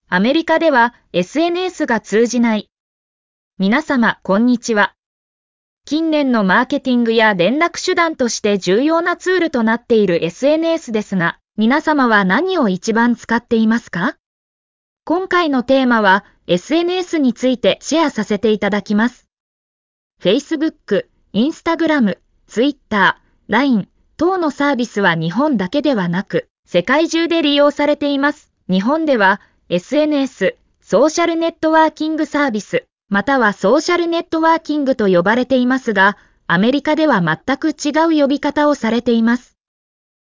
アメリカでは SNS が通じない。皆様、こんにちは。近年のマーケティングや連絡手段として重要なツールとなっている SNS ですが、皆様は何を一番使っていますか？今回のテーマは SNS についてシェアさせていただきます。Facebook、Instagram、Twitter、LINE 等のサービスは日本だけではなく、世界中で利用されています。日本では SNS、ソーシャルネットワーキングサービス、またはソーシャルネットワーキングと呼ばれていますが、アメリカでは全く違う呼び方をされています。